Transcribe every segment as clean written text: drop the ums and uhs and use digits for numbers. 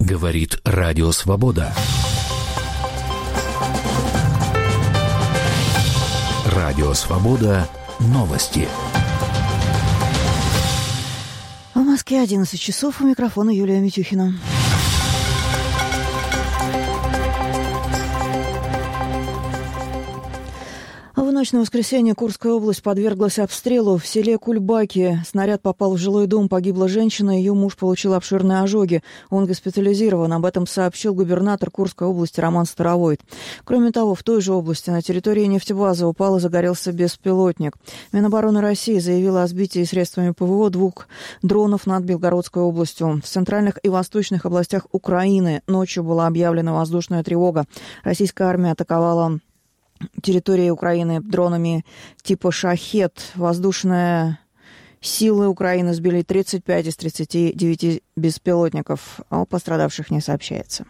Говорит Радио Свобода. Радио Свобода. Новости. В Москве 11 часов. У микрофона Юлия Митюхина. В ночь на воскресенье Курская область подверглась обстрелу. В селе Кульбаки снаряд попал в жилой дом, погибла женщина, ее муж получил обширные ожоги. Он госпитализирован. Об этом сообщил губернатор Курской области Роман Старовойт. Кроме того, в той же области на территории нефтебазы упал и загорелся беспилотник. Минобороны России заявила о сбитии средствами ПВО 2 дронов над Белгородской областью. В центральных и восточных областях Украины ночью была объявлена воздушная тревога. Российская армия атаковала территории Украины дронами типа «Шахед». Воздушные силы Украины сбили 35 из 39 беспилотников, а о пострадавших не сообщается.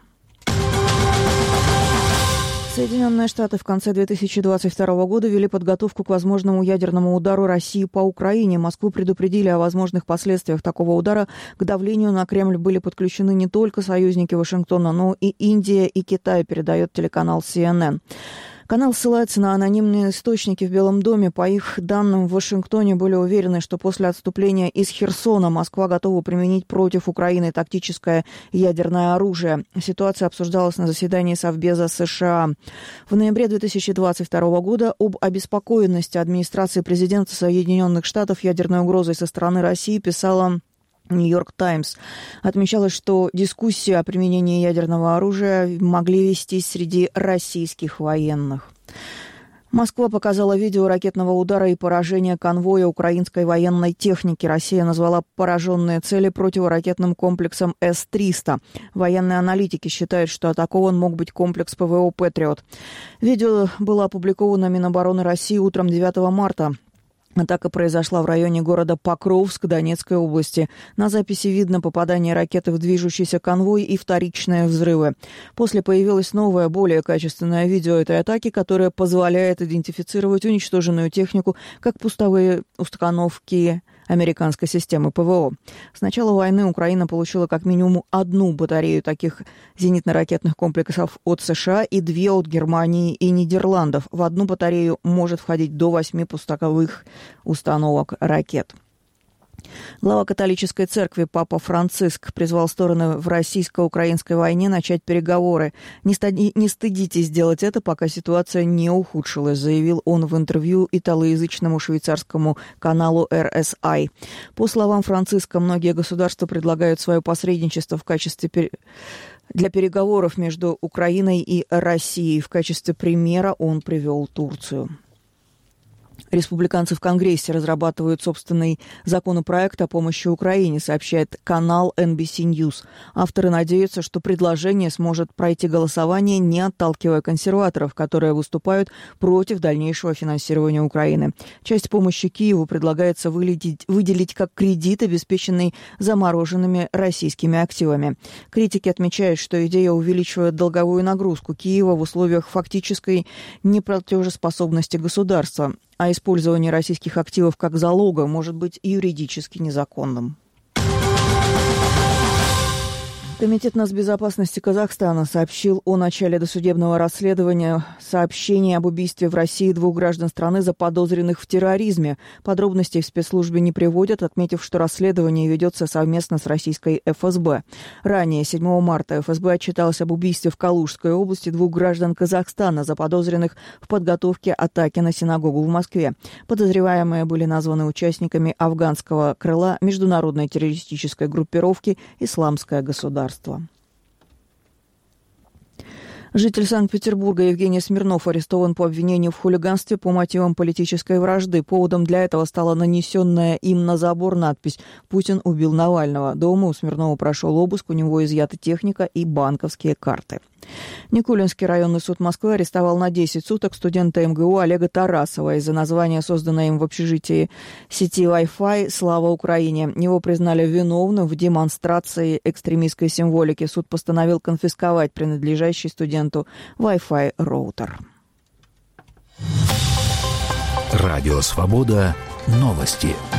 Соединенные Штаты в конце 2022 года вели подготовку к возможному ядерному удару России по Украине. Москву предупредили о возможных последствиях такого удара. К давлению на Кремль были подключены не только союзники Вашингтона, но и Индия и Китай, передает телеканал CNN. Канал ссылается на анонимные источники в Белом доме. По их данным, в Вашингтоне были уверены, что после отступления из Херсона Москва готова применить против Украины тактическое ядерное оружие. Ситуация обсуждалась на заседании Совбеза США. В ноябре 2022 года об обеспокоенности администрации президента Соединенных Штатов ядерной угрозой со стороны России писала «Нью-Йорк Таймс». Отмечалось, что дискуссии о применении ядерного оружия могли вестись среди российских военных. Москва показала видео ракетного удара и поражения конвоя украинской военной техники. Россия назвала пораженные цели противоракетным комплексом С-300. Военные аналитики считают, что атакован мог быть комплекс ПВО «Патриот». Видео было опубликовано Минобороны России утром 9 марта. Атака произошла в районе города Покровск Донецкой области. На записи видно попадание ракеты в движущийся конвой и вторичные взрывы. После появилось новое, более качественное видео этой атаки, которое позволяет идентифицировать уничтоженную технику как пусковые установки американской системы ПВО. С начала войны Украина получила как минимум 1 батарею таких зенитно-ракетных комплексов от США и 2 от Германии и Нидерландов. В одну батарею может входить до 8 пусковых установок ракет. Глава католической церкви Папа Франциск призвал стороны в российско-украинской войне начать переговоры. «Не стыдитесь делать это, пока ситуация не ухудшилась», заявил он в интервью италоязычному швейцарскому каналу RSI. По словам Франциска, многие государства предлагают свое посредничество в качестве для переговоров между Украиной и Россией. В качестве примера он привел Турцию. Республиканцы в Конгрессе разрабатывают собственный законопроект о помощи Украине, сообщает канал NBC News. Авторы надеются, что предложение сможет пройти голосование, не отталкивая консерваторов, которые выступают против дальнейшего финансирования Украины. Часть помощи Киеву предлагается выделить как кредит, обеспеченный замороженными российскими активами. Критики отмечают, что идея увеличивает долговую нагрузку Киева в условиях фактической неплатежеспособности государства, а использование российских активов как залога может быть юридически незаконным. Комитет нацбезопасности Казахстана сообщил о начале досудебного расследования сообщений об убийстве в России 2 граждан страны, заподозренных в терроризме. Подробностей в спецслужбе не приводят, отметив, что расследование ведется совместно с российской ФСБ. Ранее, 7 марта, ФСБ отчиталась об убийстве в Калужской области 2 граждан Казахстана, заподозренных в подготовке атаки на синагогу в Москве. Подозреваемые были названы участниками афганского крыла международной террористической группировки «Исламское государство». Житель Санкт-Петербурга Евгений Смирнов арестован по обвинению в хулиганстве по мотивам политической вражды. Поводом для этого стала нанесенная им на забор надпись «Путин убил Навального». Дома у Смирнова прошел обыск, у него изъята техника и банковские карты. Никулинский районный суд Москвы арестовал на 10 суток студента МГУ Олега Тарасова из-за названия, созданной им в общежитии сети Wi-Fi «Слава Украине». Его признали виновным в демонстрации экстремистской символики. Суд постановил конфисковать принадлежащий студенту Wi-Fi роутер. Радио «Свобода». Новости.